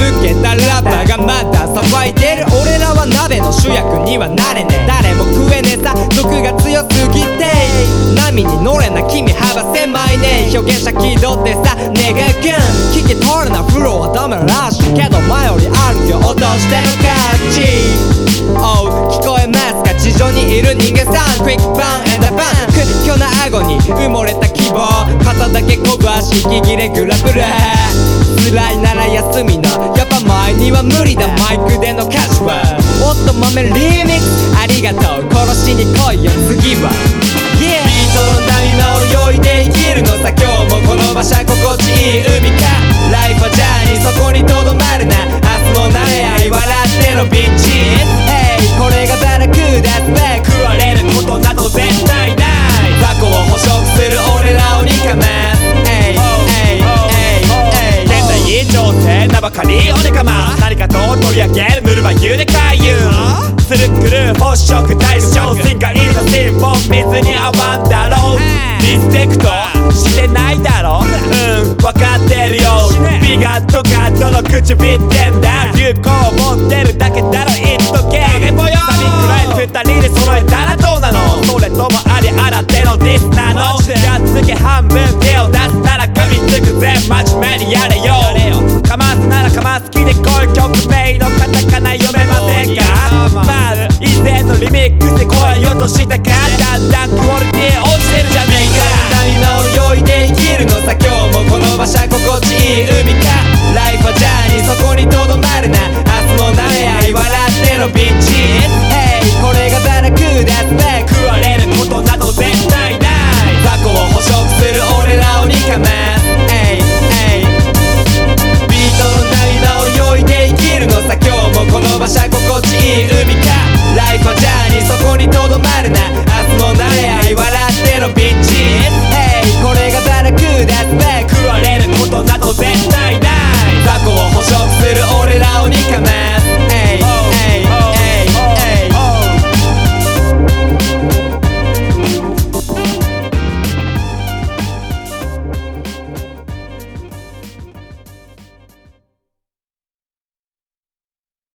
抜けたラッパーがまだ騒いでる。俺らは鍋の主役にはなれねえ。誰も食えねえさ、毒が強すぎて。波に乗れな君幅狭いね。表現者気取ってさ、ネガガン聞き取るな、フローはダメらしいけど前よりあるよ、落としての価値。Oh 聞こえますか、地上にいる人間さん。クイックバンエンダバン、屈強な顎に埋もれた希望。肩だけこぐ足息切れグラグラ。辛いなら休みな、やっぱ前には無理だ。マイクでの歌詞はもっと豆リミックス。ありがとう、殺しに来いよ次は。Yeah ビートの波間を泳いで生きるのさ。今日もこの場所心地いい海か。ライフはジャーニー、そこにとどまるな。明日もなれ合い笑ってのビッチ。Hey これがバラクーダスバック。食われることなど絶対ない。過去を捕食する俺らを憎ます。Hey現代情勢名ばかりおねかま。何かと取り上げるぬるま湯で回遊するくる捕食対象。進化いるのシンポン水に